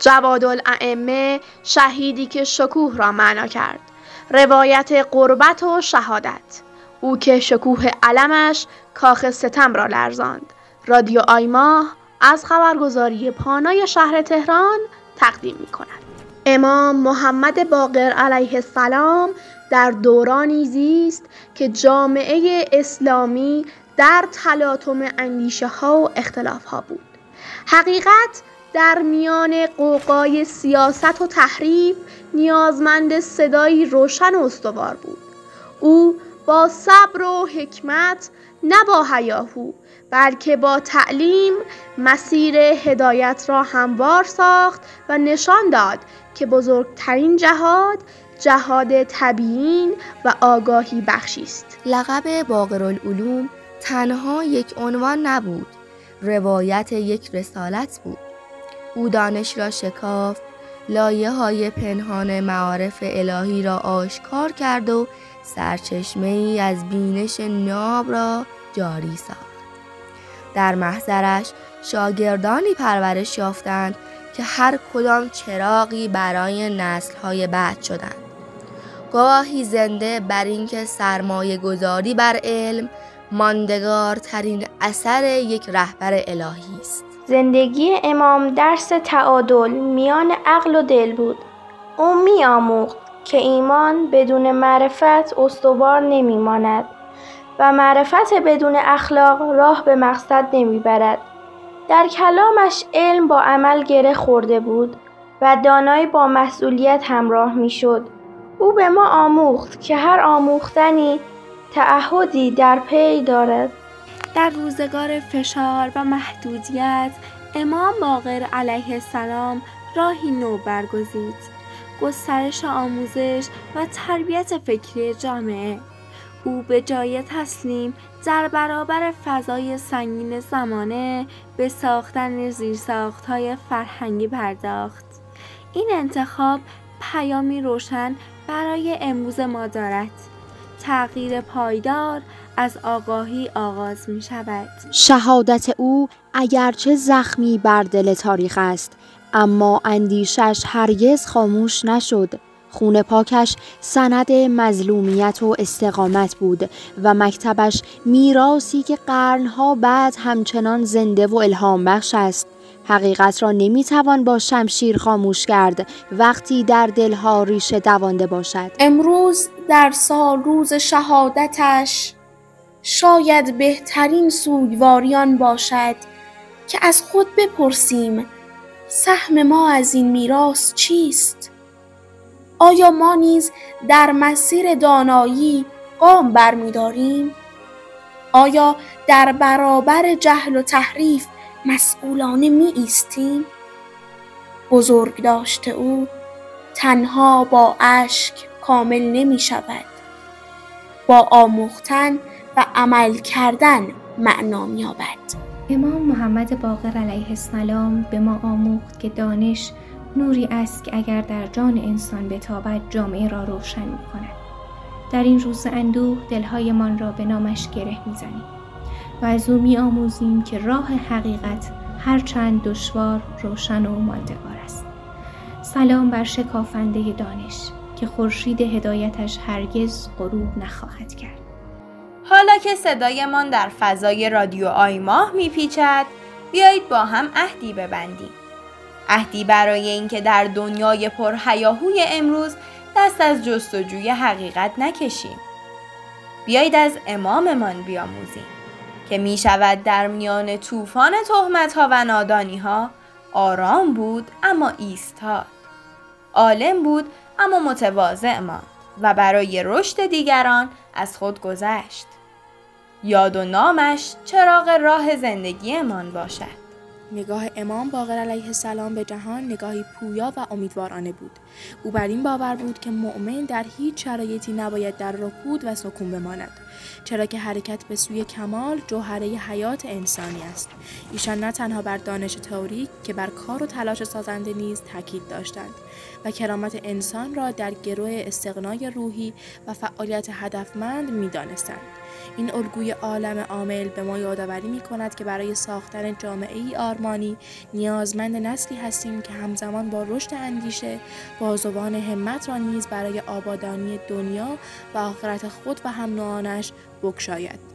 جوادالائمه شهیدی که شکوه را معنا کرد. روایت غربت و شهادت، او که شکوه علمش کاخ ستم را لرزاند. رادیو آیماه از خبرگزاری پانای شهر تهران تقدیم می‌کند. امام محمد باقر علیه السلام در دورانی زیست که جامعه اسلامی در تلاطم اندیشه‌ها و اختلاف‌ها بود. حقیقت در میان غوغای سیاست و تحریف نیازمند صدایی روشن و استوار بود. او با صبر و حکمت، نه با هیاهو، بلکه با تعلیم مسیر هدایت را هموار ساخت و نشان داد که بزرگترین جهاد، جهاد تبیین و آگاهی بخشی است. لقب باقرالعلوم تنها یک عنوان نبود، روایت یک رسالت بود. او دانش را شکافت، لایه‌های پنهان معارف الهی را آشکار کرد و سرچشمه‌ای از بینش ناب را جاری ساخت. در محضرش شاگردانی پرورش یافتند که هر کدام چراغی برای نسل‌های بعد شدند. گواهی زنده بر اینکه سرمایه گذاری بر علم ماندگارترین اثر یک رهبر الهی است. زندگی امام درس تعادل میان عقل و دل بود. او می‌آموخت که ایمان بدون معرفت استوار نمی‌ماند و معرفت بدون اخلاق راه به مقصد نمی‌برد. در کلامش علم با عمل گره خورده بود و دانایی با مسئولیت همراه می‌شد. او به ما آموخت که هر آموختنی تعهدی در پی دارد. در روزگار فشار و محدودیت، امام باقر علیه السلام راهی نو برگزید: گسترش آموزش و تربیت فکری جامعه. او به جای تسلیم در برابر فضای سنگین زمانه به ساختن زیرساخت‌های فرهنگی پرداخت. این انتخاب پیامی روشن برای امروز ما دارد: تغییر پایدار از آگاهی آغاز می شود. شهادت او اگرچه زخمی بر دل تاریخ است، اما اندیشش هرگز خاموش نشد. خون پاکش سند مظلومیت و استقامت بود و مکتبش میراثی که قرنها بعد همچنان زنده و الهام بخش است. حقیقت را نمیتوان با شمشیر خاموش کرد وقتی در دلها ریشه دوانده باشد. امروز در سال روز شهادتش شاید بهترین سوگواریان باشد که از خود بپرسیم سهم ما از این میراث چیست؟ آیا ما نیز در مسیر دانایی گام برمی‌داریم؟ آیا در برابر جهل و تحریف مسئولانه می ایستیم؟ بزرگداشت او تنها با اشک کامل نمی شود. با آموختن و عمل کردن معنا می یابد. امام محمد باقر علیه السلام به ما آموخت که دانش نوری است که اگر در جان انسان بتابد جامعه را روشن می کند. در این روز اندوه دلهایمان را به نامش گره می زنیم و از او می آموزیم که راه حقیقت هرچند دشوار روشن و ماندگار است. سلام بر شکافنده دانش که خورشید هدایتش هرگز غروب نخواهد کرد. حالا که صدایمان در فضای رادیو آیماه میپیچد، بیایید با هم عهدی ببندیم. عهدی برای اینکه در دنیای پرهیاهوی امروز دست از جستجوی حقیقت نکشیم. بیایید از اماممان بیاموزیم که می شود در میان طوفان تهمت‌ها و نادانی‌ها آرام بود اما ایستاد. عالم بود اما متواضع ماند و برای رشد دیگران از خود گذشت. یاد و نامش چراغ راه زندگیمان باشد. نگاه امام باقر علیه السلام به جهان نگاهی پویا و امیدوارانه بود. او بر این باور بود که مؤمن در هیچ شرایطی نباید در رکود و سکون بماند. چرا که حرکت به سوی کمال جوهره حیات انسانی است. ایشان نه تنها بر دانش تئوریک که بر کار و تلاش سازنده نیز تاکید داشتند و کرامت انسان را در گرو استغنای روحی و فعالیت هدفمند می‌دانستند. این الگوی عالم عامل به ما یادآوری می‌کند که برای ساختن جامعه‌ای آرمانی نیازمند نسلی هستیم که همزمان با رشد اندیشه بازوان همت را نیز برای آبادانی دنیا و آخرت خود و هم نوعانش بگشاید.